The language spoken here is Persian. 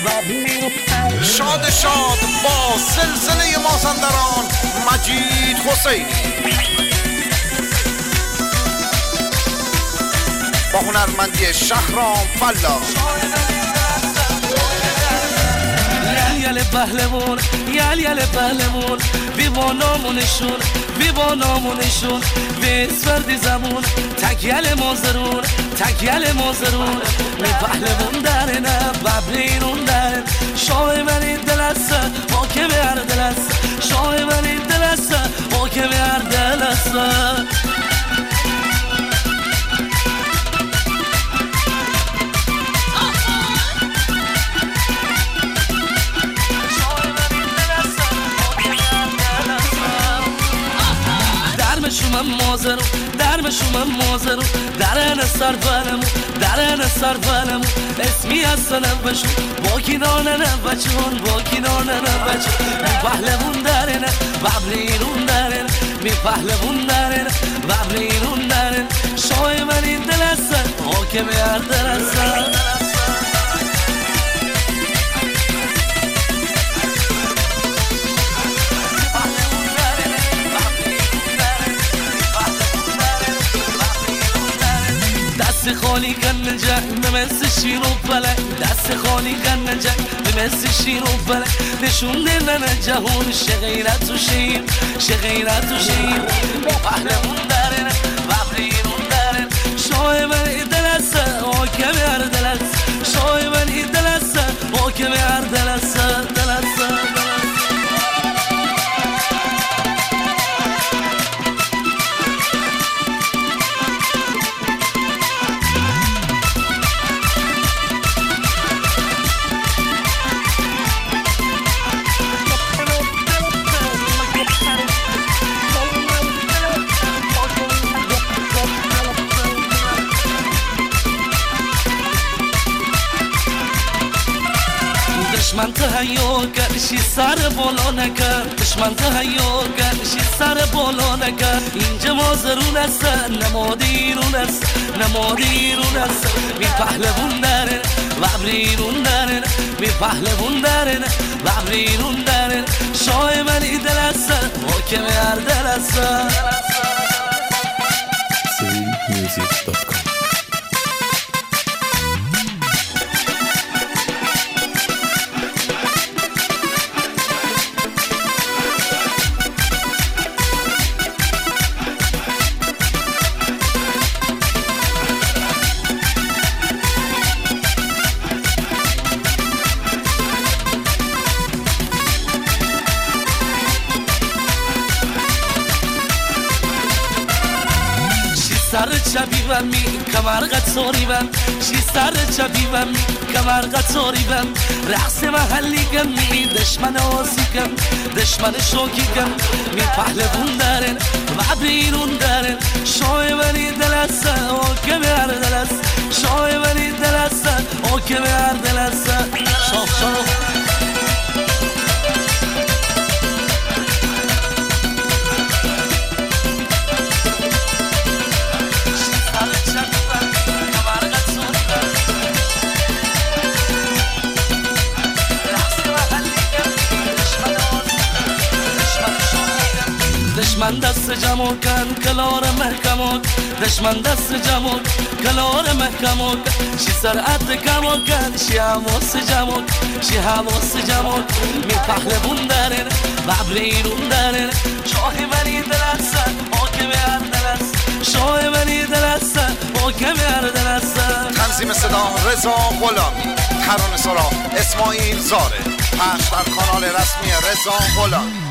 شاد شاد با سلسله مازندران مجید حسینی با هنرمندی شهرام فلا. یل پهلوان یل پهلوان بی با نامونشون بی با نامونشون به اسفردی زمون تکیل مازرون تکیل مازرون می پهلوان درنه ببرینون درن شاه منی دلسته حاکم هر دلسته شاه منی دلسته حاکم هر دلسته درمشون مازرم درمشون مازرم درن سرفلمو درن سرفلمو اسمی هستنم بشون با کنانه نبچون با کنانه نبچون می پهلوون درنه ببرینون درن می پهلوون درنه ببرینون درن شای من این دلستن حاکم هر دلستن دست خالی کن جنگ مثل شیر و فلک دست خالی کن جنگ مثل شیر و فلک نشون دلن جهون شغیرت و شیر شغیرت و شیر پهلوون درن ببرینون درن شای من دلسته حاکم هر دلسته شای من دلسته حاکم هر دلسته دلسته دشمن تهیو کردشی سر بالا نکرد دشمن تهیو کردشی سر بالا نکرد اینجا مازرون است نمادیرون است نمادیرون است می پهلوون درن ببرینون درن می پهلوون درن ببرینون درن شای منی دل است حاکم هر دل است SeeMusic.com سر چبیبم می کمر قطاریبم شی سر چبیبم می کمر قطاریبم رقص محلی کم می دشمن آسی کم دشمن شوکی کم می پهلوون درن ببرینون درن شای منی دلسته حاکم هر دلسته شای منی دلسته حاکم هر دلسته شاخ شاخ دشمن دست جمع کن کلار محکم دشمن دست جمع کلار محکم شی سرعت کم کن شی حواس جمع شی حواس جمع می پهلوون درن ببرینون درن شاه منی دلسته حاکم هر دلسته شاه منی دلسته حاکم هر دلسته. تنظیم صدا رضا غلامی، ترانه سرا اسماعیل زاره، پخش در کانال رسمی رضا غلامی.